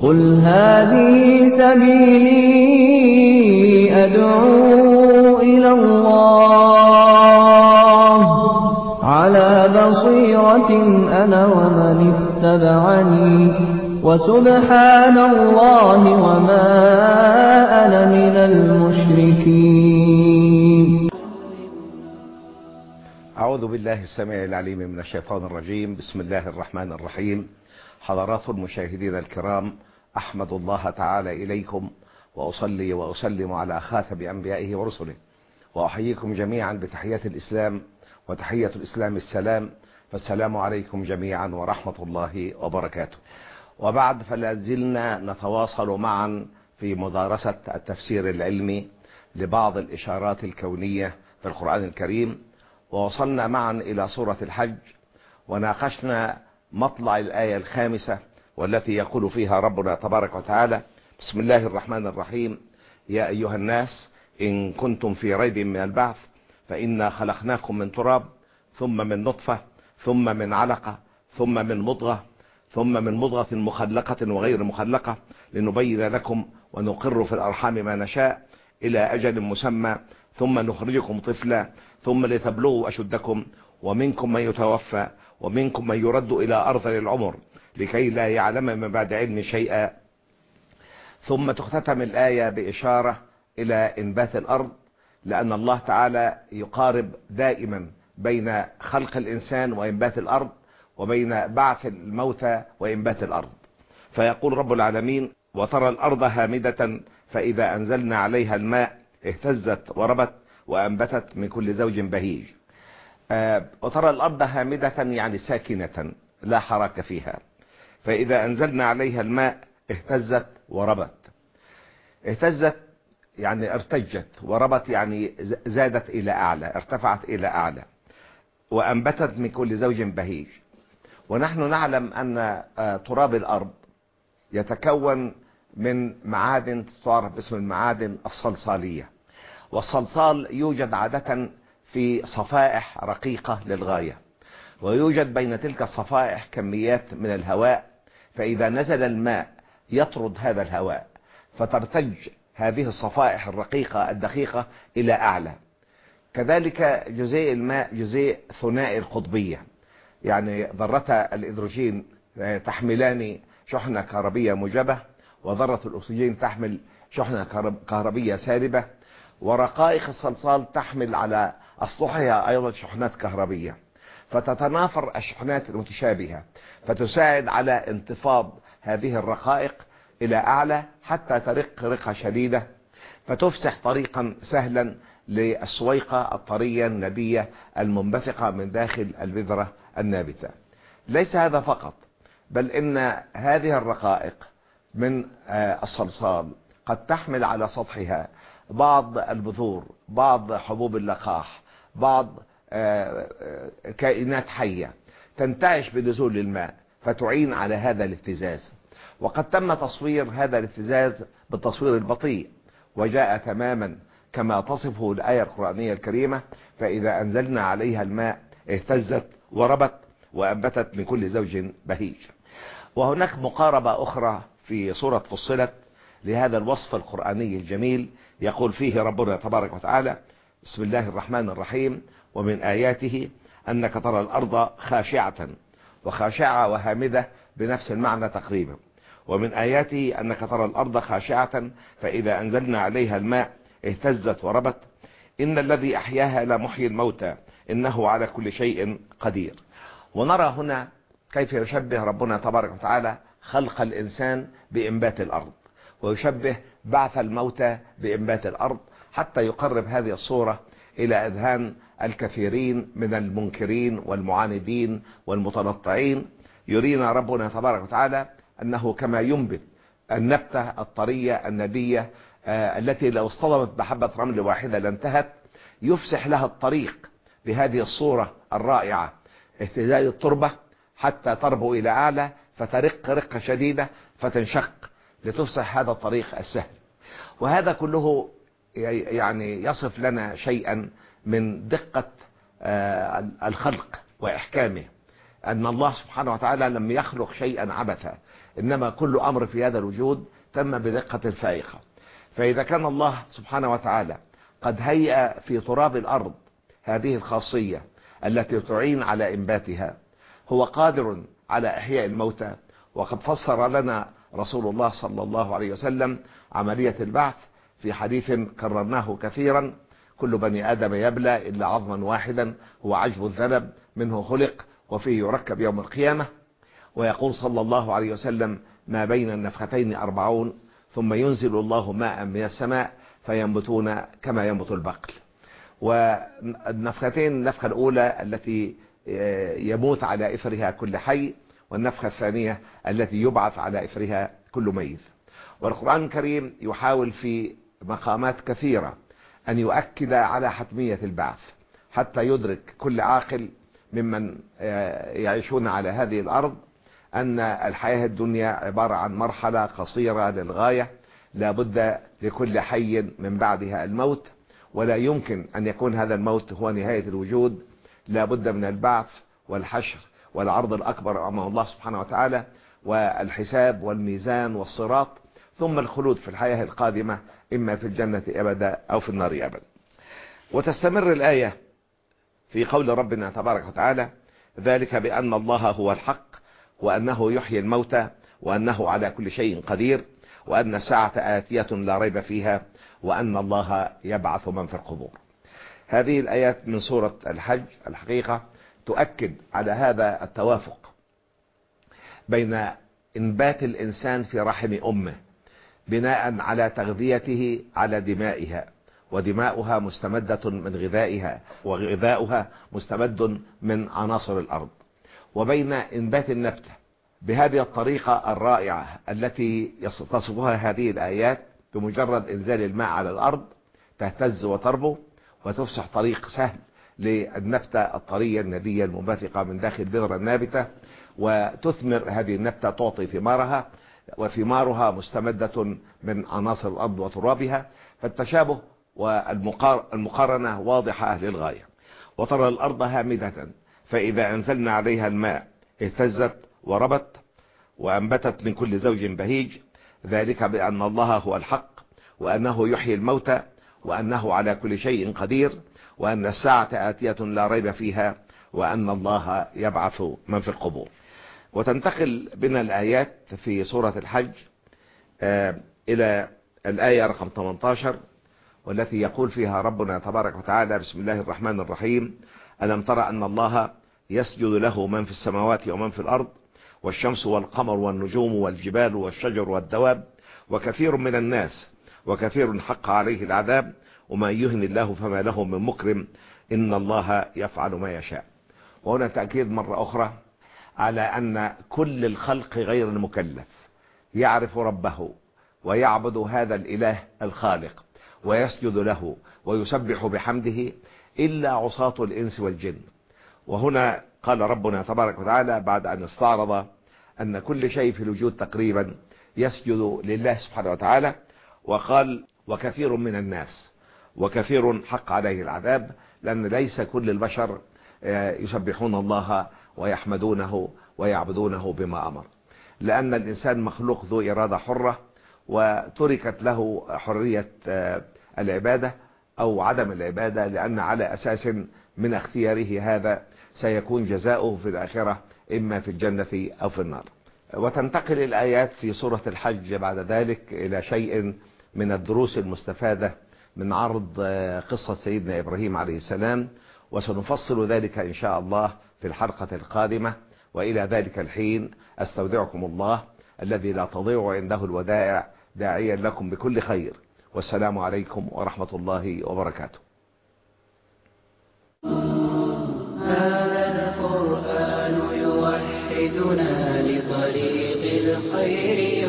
قل هذه سبيلي أدعو إلى الله على بصيرة أنا ومن اتبعني وسبحان الله وما أنا من المشركين. أعوذ بالله السميع العليم من الشيطان الرجيم. بسم الله الرحمن الرحيم. حضرات المشاهدين الكرام، أحمد الله تعالى إليكم وأصلي وأسلم على خاتم أنبيائه ورسله، وأحييكم جميعا بتحية الإسلام، وتحية الإسلام السلام، فالسلام عليكم جميعا ورحمة الله وبركاته. وبعد، فلا زلنا نتواصل معا في مدارسة التفسير العلمي لبعض الإشارات الكونية في القرآن الكريم، ووصلنا معا إلى سورة الحج، وناقشنا مطلع الآية الخامسة والتي يقول فيها ربنا تبارك وتعالى: بسم الله الرحمن الرحيم. يا أيها الناس إن كنتم في ريب من البعث فإنا خلقناكم من تراب ثم من نطفة ثم من علقة ثم من مضغة ثم من مضغة مخلقة وغير مخلقة لنبين لكم ونقر في الأرحام ما نشاء إلى أجل مسمى ثم نخرجكم طفلا ثم لتبلغوا أشدكم ومنكم من يتوفى ومنكم من يرد إلى أرذل العمر لكي لا يعلم من بعد علم شيئا. ثم تختتم الآية بإشارة إلى إنبات الأرض، لأن الله تعالى يقارب دائما بين خلق الإنسان وإنبات الأرض وبين بعث الموتى وإنبات الأرض. فيقول رب العالمين: وترى الأرض هامدة فإذا أنزلنا عليها الماء اهتزت وربت وأنبتت من كل زوج بهيج. وترى الأرض هامدة يعني ساكنة لا حركة فيها، فإذا أنزلنا عليها الماء اهتزت وربت. اهتزت يعني ارتجت، وربت يعني زادت إلى أعلى، ارتفعت إلى أعلى، وأنبتت من كل زوج بهيج. ونحن نعلم أن تراب الأرض يتكون من معادن تعرف باسم المعادن الصلصالية، والصلصال يوجد عادة في صفائح رقيقة للغاية، ويوجد بين تلك الصفائح كميات من الهواء، فإذا نزل الماء يطرد هذا الهواء فترتج هذه الصفائح الرقيقة الدقيقة إلى أعلى. كذلك جزيء الماء جزيء ثنائي القطبية، يعني ذرتا الإدروجين تحملان شحنة كهربية موجبة، وذرة الأكسجين تحمل شحنة كهربية سالبة، ورقائق الصلصال تحمل على أسطحها أيضا شحنات كهربية، فتتنافر الشحنات المتشابهة فتساعد على انتفاض هذه الرقائق إلى أعلى حتى ترق رقة شديدة، فتفسح طريقا سهلا للسويقة الطرية الندية المنبثقة من داخل البذرة النابتة. ليس هذا فقط، بل إن هذه الرقائق من الصلصال قد تحمل على سطحها بعض البذور، بعض حبوب اللقاح، بعض كائنات حية تنتعش بنزول الماء فتعين على هذا الاهتزاز. وقد تم تصوير هذا الاهتزاز بالتصوير البطيء، وجاء تماما كما تصفه الآية القرآنية الكريمة: فإذا أنزلنا عليها الماء اهتزت وربت وأنبتت من كل زوج بهيج. وهناك مقاربة أخرى في سورة فصلت لهذا الوصف القرآني الجميل، يقول فيه ربنا تبارك وتعالى: بسم الله الرحمن الرحيم. ومن آياته أنك ترى الأرض خاشعة، وخاشعة وهامدة بنفس المعنى تقريبا. ومن آياته أنك ترى الأرض خاشعة فإذا أنزلنا عليها الماء اهتزت وربت إن الذي أحياها لمحيي الموتى إنه على كل شيء قدير. ونرى هنا كيف يشبه ربنا تبارك وتعالى خلق الإنسان بإنبات الأرض، ويشبه بعث الموتى بإنبات الأرض، حتى يقرب هذه الصورة إلى أذهان الكثيرين من المنكرين والمعاندين والمتنطعين. يرينا ربنا تبارك وتعالى أنه كما ينبت النبتة الطرية الندية التي لو اصطدمت بحبة رمل واحدة لانتهت، يفسح لها الطريق بهذه الصورة الرائعة، اهتزاز التربة حتى تربو إلى أعلى فترق رقة شديدة فتنشق لتفسح هذا الطريق السهل. وهذا كله يعني يصف لنا شيئا من دقة الخلق وإحكامه، أن الله سبحانه وتعالى لم يخلق شيئا عبثا، إنما كل أمر في هذا الوجود تم بدقة فائقة. فإذا كان الله سبحانه وتعالى قد هيأ في تراب الأرض هذه الخاصية التي تعين على إنباتها، هو قادر على إحياء الموتى. وقد فسر لنا رسول الله صلى الله عليه وسلم عملية البعث في حديث كررناه كثيرا: كل بني آدم يبلى إلا عظما واحدا هو عجب الذنب منه خلق وفيه يركب يوم القيامة. ويقول صلى الله عليه وسلم: ما بين النفختين 40 ثم ينزل الله ماء من السماء فينبتون كما ينبت البقل. والنفختين، النفخة الأولى التي يموت على إثرها كل حي، والنفخة الثانية التي يبعث على إثرها كل ميت. والقرآن الكريم يحاول في مقامات كثيرة أن يؤكد على حتمية البعث، حتى يدرك كل عاقل ممن يعيشون على هذه الأرض أن الحياة الدنيا عبارة عن مرحلة قصيرة للغاية، لا بد لكل حي من بعدها الموت، ولا يمكن أن يكون هذا الموت هو نهاية الوجود. لا بد من البعث والحشر والعرض الأكبر أمام الله سبحانه وتعالى، والحساب والميزان والصراط، ثم الخلود في الحياة القادمة إما في الجنة أبدا أو في النار أبدا. وتستمر الآية في قول ربنا تبارك وتعالى: ذلك بأن الله هو الحق وأنه يحيي الموتى وأنه على كل شيء قدير وأن الساعة آتية لا ريب فيها وأن الله يبعث من في القبور. هذه الآيات من سورة الحج الحقيقة تؤكد على هذا التوافق بين إنبات الإنسان في رحم أمه بناء على تغذيته على دمائها، ودماؤها مستمدة من غذائها، وغذاؤها مستمد من عناصر الأرض، وبين إنبات النبتة بهذه الطريقة الرائعة التي تصفها هذه الآيات: بمجرد إنزال الماء على الأرض تهتز وتربو وتفسح طريق سهل للنبتة الطرية الندية المنبثقة من داخل بذرة النابتة، وتثمر هذه النبتة، تعطي ثمارها، وثمارها مستمدة من عناصر الأرض وترابها. فالتشابه والمقارنة واضحة للغاية. وترى الأرض هامدة فإذا أنزلنا عليها الماء اهتزت وربت وأنبتت من كل زوج بهيج، ذلك بأن الله هو الحق وأنه يحيي الموتى وأنه على كل شيء قدير وأن الساعة آتية لا ريب فيها وأن الله يبعث من في القبور. وتنتقل بنا الآيات في سورة الحج إلى الآية رقم 18، والتي يقول فيها ربنا تبارك وتعالى: بسم الله الرحمن الرحيم: ألم تر أن الله يسجد له من في السماوات ومن في الأرض والشمس والقمر والنجوم والجبال والشجر والدواب وكثير من الناس وكثير حق عليه العذاب وما يهن الله فما له من مكرم إن الله يفعل ما يشاء. وهنا تأكيد مرة أخرى على أن كل الخلق غير المكلف يعرف ربه ويعبد هذا الإله الخالق ويسجد له ويسبح بحمده إلا عصاة الإنس والجن. وهنا قال ربنا تبارك وتعالى بعد أن استعرض أن كل شيء في الوجود تقريبا يسجد لله سبحانه وتعالى، وقال: وكثير من الناس وكثير حق عليه العذاب، لأن ليس كل البشر يسبحون الله ويحمدونه ويعبدونه بما أمر، لأن الإنسان مخلوق ذو إرادة حرة، وتركت له حرية العبادة أو عدم العبادة، لأن على أساس من اختياره هذا سيكون جزاؤه في الآخرة إما في الجنة أو في النار. وتنتقل الآيات في سورة الحج بعد ذلك إلى شيء من الدروس المستفادة من عرض قصة سيدنا إبراهيم عليه السلام، وسنفصل ذلك إن شاء الله في الحلقة القادمة. وإلى ذلك الحين أستودعكم الله الذي لا تضيع عنده الودائع، داعيا لكم بكل خير، والسلام عليكم ورحمة الله وبركاته. هذا القرآن يوحدنا لطريق الخير